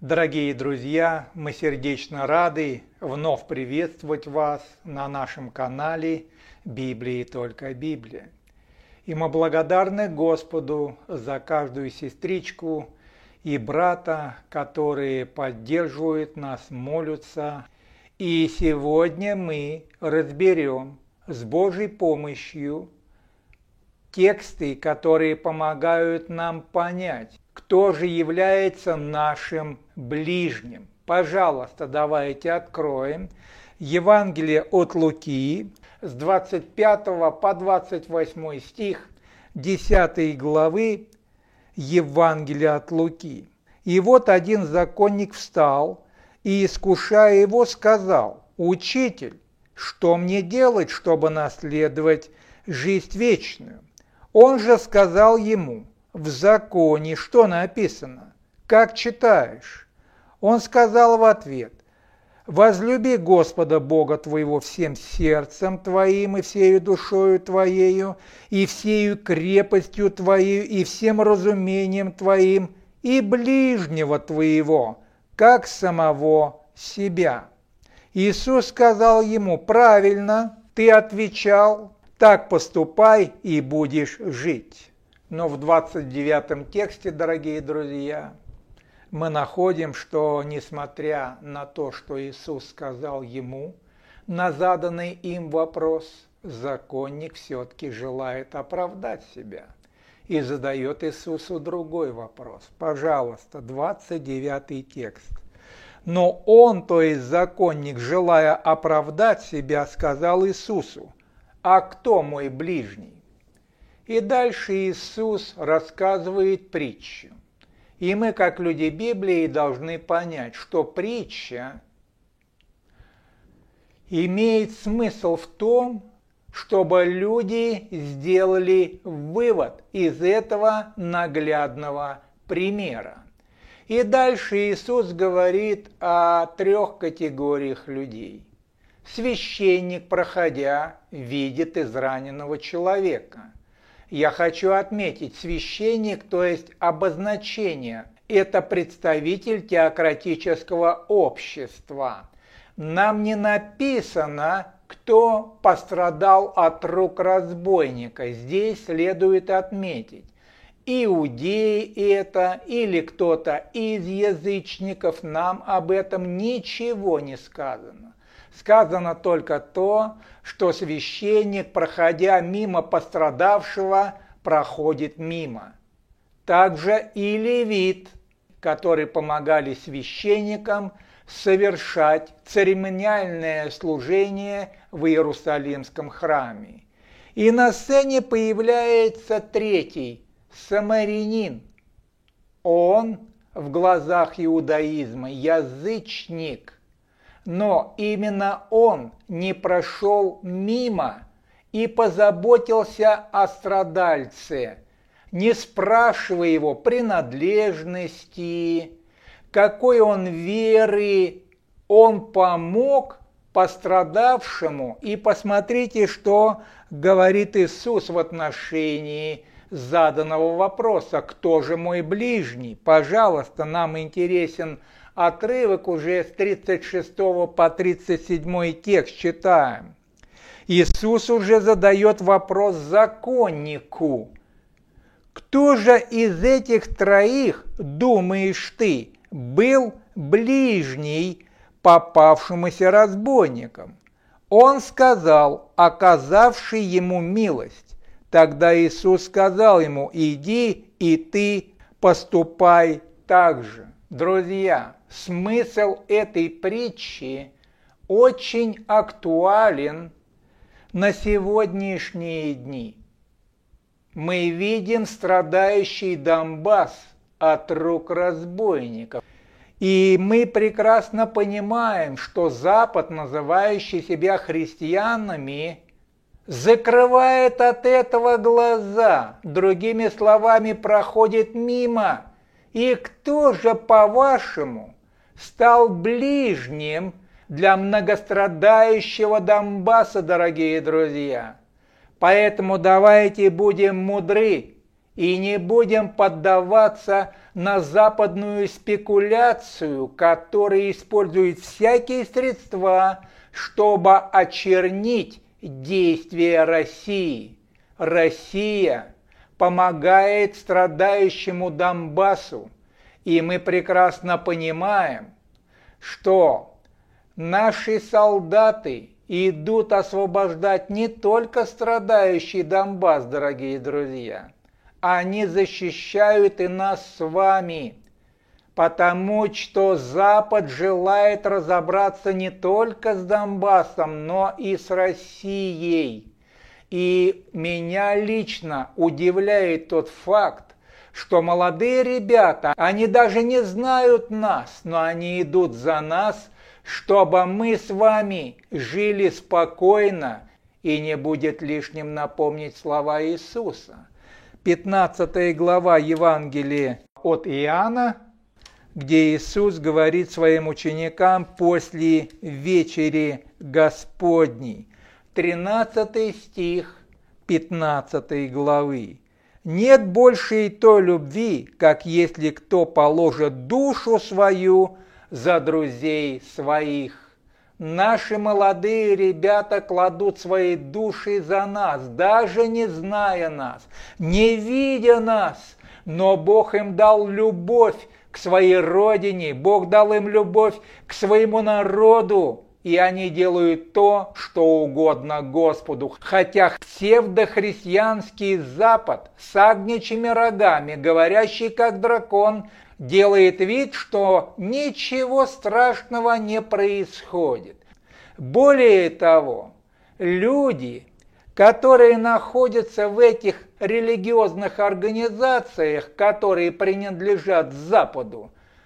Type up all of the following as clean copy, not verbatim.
Дорогие друзья, мы сердечно рады вновь приветствовать вас на нашем канале «Библии только Библия». И мы благодарны Господу за каждую сестричку и брата, которые поддерживают нас, молятся. И сегодня мы разберем с Божьей помощью тексты, которые помогают нам понять, кто же является нашим ближним. Пожалуйста, давайте откроем Евангелие от Луки с 25 по 28 стих 10 главы Евангелия от Луки. «И вот один законник встал и, искушая его, сказал: „Учитель, что мне делать, чтобы наследовать жизнь вечную?“ Он же сказал ему: „В законе что написано? Как читаешь?“ Он сказал в ответ: „Возлюби Господа Бога твоего всем сердцем твоим, и всею душою твоею, и всею крепостью твоею, и всем разумением твоим, и ближнего твоего, как самого себя“». Иисус сказал ему: „Правильно ты отвечал, так поступай и будешь жить“». Но в 29 тексте, дорогие друзья, мы находим, что несмотря на то, что Иисус сказал ему на заданный им вопрос, законник все-таки желает оправдать себя и задает Иисусу другой вопрос. Пожалуйста, 29 текст. Но он, то есть законник, желая оправдать себя, сказал Иисусу: „А кто мой ближний?“ И дальше Иисус рассказывает притчу. И мы, как люди Библии, должны понять, что притча имеет смысл в том, чтобы люди сделали вывод из этого наглядного примера. И дальше Иисус говорит о 3 категориях людей. Священник, проходя, видит израненного человека. Я хочу отметить, священник, то есть обозначение, это представитель теократического общества. Нам не написано, кто пострадал от рук разбойника. Здесь следует отметить, иудеи это или кто-то из язычников, нам об этом ничего не сказано. Сказано только то, что священник, проходя мимо пострадавшего, проходит мимо. Также и левит, которые помогали священникам совершать церемониальное служение в Иерусалимском храме. И на сцене появляется 3-й, самарянин. Он в глазах иудаизма язычник. Но именно он не прошел мимо и позаботился о страдальце, не спрашивая его принадлежности, какой он веры, он помог пострадавшему. И посмотрите, что говорит Иисус в отношении заданного вопроса: «Кто же мой ближний?». Пожалуйста, нам интересен отрывок уже с 36 по 37 текст читаем. Иисус уже задает вопрос законнику: „Кто же из этих 3, думаешь ты, был ближний попавшемуся разбойникам?“ Он сказал: „Оказавший ему милость“. Тогда Иисус сказал ему: „Иди, и ты поступай так же“». Друзья, смысл этой притчи очень актуален на сегодняшние дни. Мы видим страдающий Донбасс от рук разбойников. И мы прекрасно понимаем, что Запад, называющий себя христианами, закрывает от этого глаза, другими словами, проходит мимо. И кто же, по-вашему, стал ближним для многострадающего Донбасса, дорогие друзья? Поэтому давайте будем мудры и не будем поддаваться на западную спекуляцию, которая использует всякие средства, чтобы очернить действия России. Россия помогает страдающему Донбассу, и мы прекрасно понимаем, что наши солдаты идут освобождать не только страдающий Донбасс, дорогие друзья. Они защищают и нас с вами, потому что Запад желает разобраться не только с Донбассом, но и с Россией. И меня лично удивляет тот факт, что молодые ребята, они даже не знают нас, но они идут за нас, чтобы мы с вами жили спокойно, и не будет лишним напомнить слова Иисуса. 15 глава Евангелия от Иоанна, где Иисус говорит своим ученикам после вечери Господней. 13 стих 15 главы. «Нет больше и той любви, как если кто положит душу свою за друзей своих». Наши молодые ребята кладут свои души за нас, даже не зная нас, не видя нас, но Бог им дал любовь к своей родине, Бог дал им любовь к своему народу, и они делают то, что угодно Господу. Хотя псевдохристианский Запад с агнечьими рогами, говорящий как дракон, делает вид, что ничего страшного не происходит. Более того, люди, которые находятся в этих религиозных организациях, которые принадлежат Западу,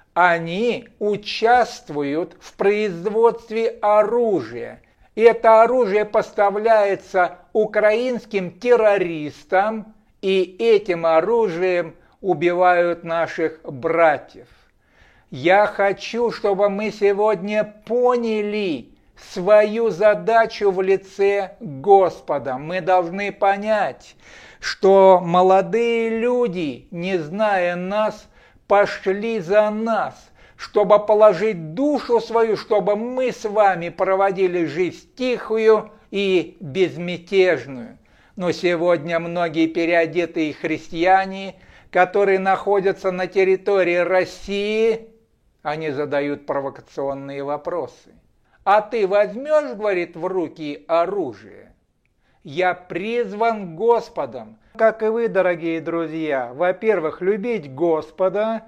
они участвуют в производстве оружия. И это оружие поставляется украинским террористам, и этим оружием убивают наших братьев. Я хочу, чтобы мы сегодня поняли свою задачу в лице Господа. Мы должны понять, что молодые люди, не зная нас, пошли за нас, чтобы положить душу свою, чтобы мы с вами проводили жизнь тихую и безмятежную. Но сегодня многие переодетые христиане, которые находятся на территории России, они задают провокационные вопросы. А ты возьмешь, говорит, в руки оружие? Я призван Господом, как и вы, дорогие друзья, во-первых, любить Господа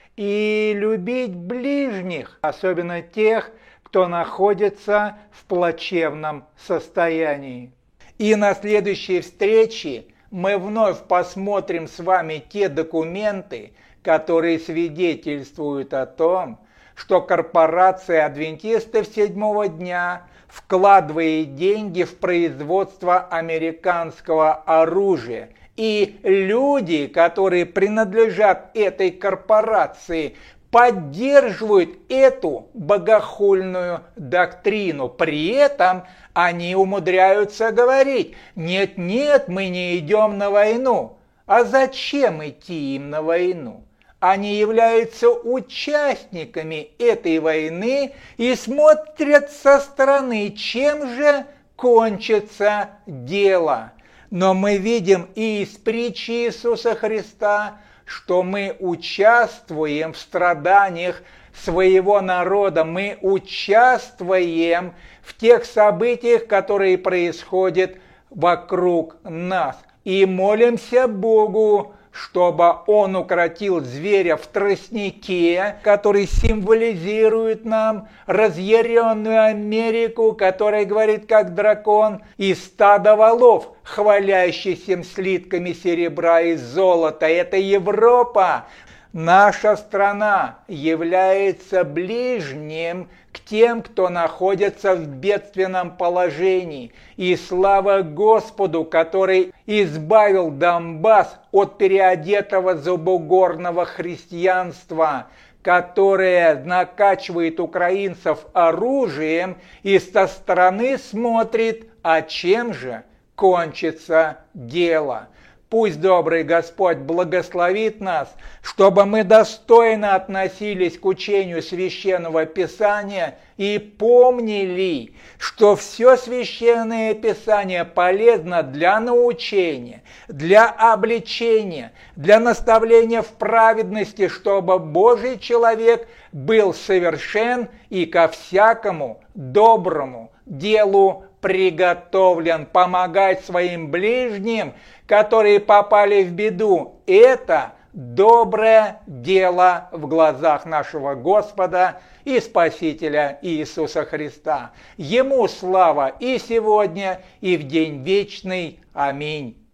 и любить ближних, особенно тех, кто находится в плачевном состоянии. И на следующей встрече мы вновь посмотрим с вами те документы, которые свидетельствуют о том, что корпорация адвентистов седьмого дня вкладывает деньги в производство американского оружия. И люди, которые принадлежат этой корпорации, поддерживают эту богохульную доктрину. При этом они умудряются говорить: нет-нет, мы не идем на войну. А зачем идти им на войну? Они являются участниками этой войны и смотрят со стороны, чем же кончится дело. Но мы видим и из притчи Иисуса Христа, что мы участвуем в страданиях своего народа, мы участвуем в тех событиях, которые происходят вокруг нас. И молимся Богу, чтобы Он укротил зверя в тростнике, который символизирует нам разъяренную Америку, которая говорит как дракон, и стадо волов, хвалящихся слитками серебра и золота. Это Европа. Наша страна является ближним к тем, кто находится в бедственном положении. И слава Господу, который избавил Донбасс от переодетого забугорного христианства, которое накачивает украинцев оружием и со стороны смотрит, а чем же кончится дело. Пусть добрый Господь благословит нас, чтобы мы достойно относились к учению Священного Писания и помнили, что все Священное Писание полезно для научения, для обличения, для наставления в праведности, чтобы Божий человек был совершен и ко всякому доброму делу приготовлен, помогать своим ближним, которые попали в беду. Это доброе дело в глазах нашего Господа и Спасителя Иисуса Христа. Ему слава и сегодня, и в день вечный. Аминь.